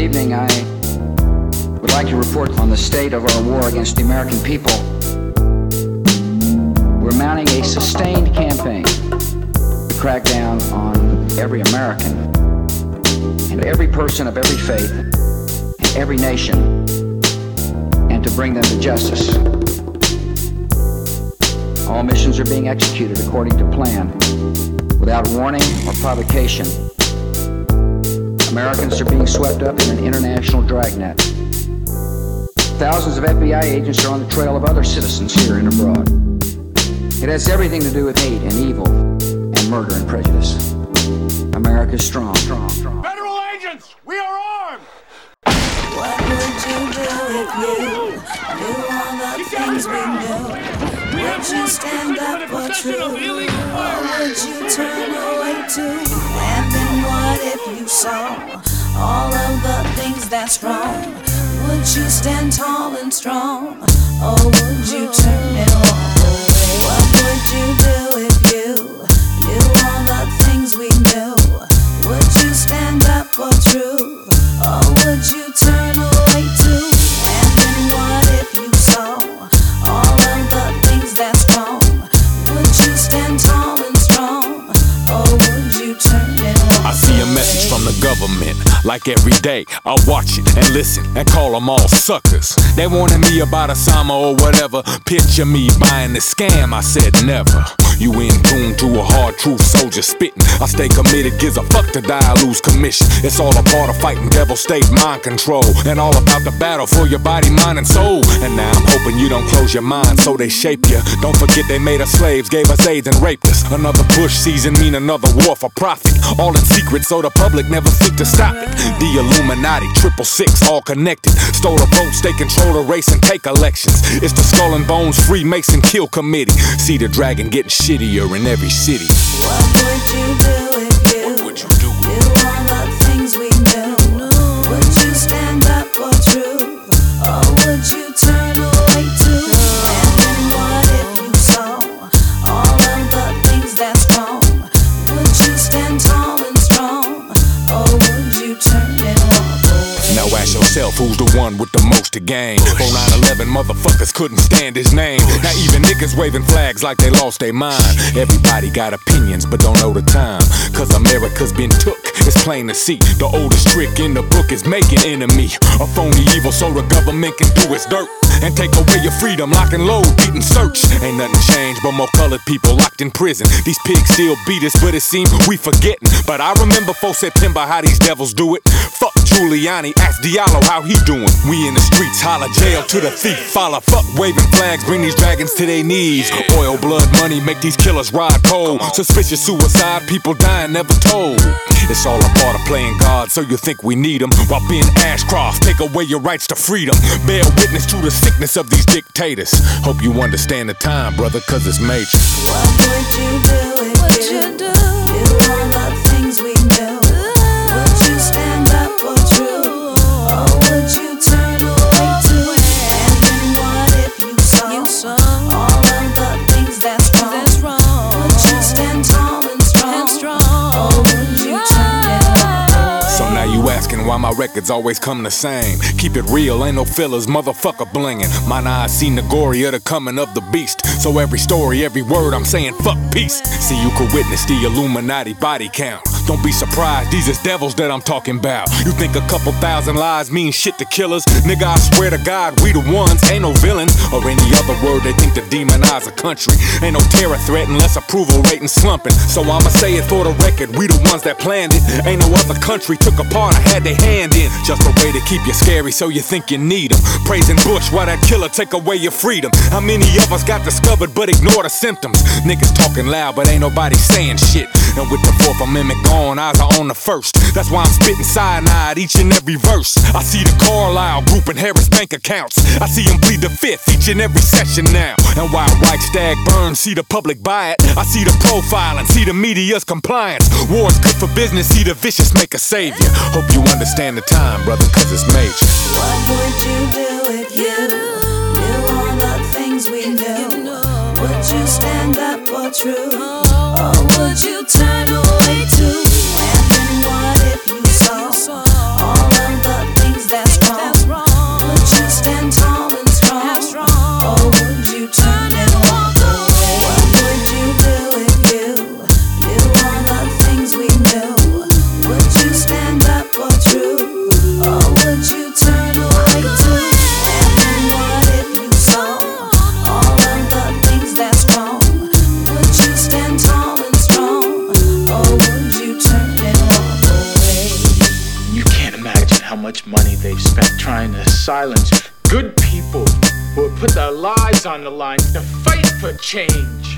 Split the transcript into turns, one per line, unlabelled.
evening, I would like to report on the state of our war against the American people. We're mounting a sustained campaign to crack down on every American and every person of every faith and every nation, and to bring them to justice. All missions are being executed according to plan, without warning or provocation. Americans are being swept up in an international dragnet. Thousands of FBI agents are on the trail of other citizens here and abroad. It has everything to do with hate and evil and murder and prejudice. America is strong.
Federal agents, we are armed!
What would you do if you knew all the things we knew? Would you stand up for truth? Or would you turn away too? And then what if you saw all of the things that's wrong? Would you stand tall and strong? Or would you turn and walk away? What would you do if you knew all the things we knew? Would you stand up for truth? Or would you turn away too? And then what if you saw all of the things that's wrong? Would you stand tall and strong? Or would you turn and walk
I see a message from the government, like every day. I watch it and listen and call them all suckers. They wanted me about Osama or whatever. Picture me buying the scam, I said never. You in tune to a hard truth soldier spitting. I stay committed, gives a fuck to die, I lose commission. It's all a part of fighting devil state mind control, and all about the battle for your body, mind, and soul. And now I'm hoping you don't close your mind so they shape you. Don't forget they made us slaves, gave us AIDS and raped us. Another Bush season mean another war for profit. All in secret so the public never seek to stop it. The Illuminati, 666, all connected. Stole the votes, they control the race and take elections. It's the Skull and Bones Freemason Kill Committee. See the dragon getting shittier in every city.
What would you do if you knew all the things we knew? Would you stand up for truth? Or would you turn away too? And then what if you saw all of the things that's wrong? Would you stand tall and strong? Or would you turn and walk away?
Now ask yourself who's the one with the most to gain. For 9/11 motherfuckers couldn't stand his name. Now even niggas waving flags like they lost their mind. Everybody got opinions but don't know the time. Cause America's been took, it's plain to see. The oldest trick in the book is making enemy. A phony evil so the government can do its dirt and take away your freedom, lock and load, beat and search. Ain't nothing changed but more colored people locked in prison. These pigs still beat us, but it seems we forgetting. But I remember 4 September how these devils do it. Fuck Giuliani, ask Diallo how he doing. We in the streets, holler jail to the thief. Follow, fuck waving flags, bring these dragons to their knees. Oil, blood, money, make these killers ride cold. Suspicious suicide, people dying never told. It's all a part of playing God, so you think we need them. While being Ashcroft, take away your rights to freedom. Bear witness to the sickness of these dictators. Hope you understand the time, brother, cause it's major.
What would you do if you knew all the things we knew? Would you stand up for truth? Or would you turn away too? And then what if you saw all of the things that's wrong? Would you stand tall and strong? Or would you turn and walk away?
So now you asking why my records always come the same. Keep it real, ain't no fillers, motherfucker blingin'. Mine eyes seen the glory of the coming of the beast. So every story, every word I'm saying, fuck peace. See, you could witness the Illuminati body count. Don't be surprised, these is devils that I'm talking about. You think a couple thousand lies mean shit to killers? Nigga, I swear to God, we the ones, ain't no villains. Or any other word they think to demonize a country. Ain't no terror threat unless approval rating slumping. So I'ma say it for the record, we the ones that planned it. Ain't no other country took a part or had their hand in. Just a way to keep you scary so you think you need them. Praising Bush while that killer take away your freedom. How many of us got discovered but ignore the symptoms? Niggas talking loud but ain't nobody saying shit. And with the 4th Amendment gone, eyes are on the 1st. That's why I'm spitting cyanide each and every verse. I see the Carlisle group and Harris bank accounts. I see them bleed the 5th each and every session now. And while Reichstag burns, see the public buy it. I see the profiling, see the media's compliance. War's good for business, see the vicious make a savior. Hope you understand the time, brother, cause it's major.
What would you do if you knew all the things we knew? Would you stand up for truth? Or would you turn away too? And then what if you saw all of the
how much money they've spent trying to silence good people who have put their lives on the line to fight for change.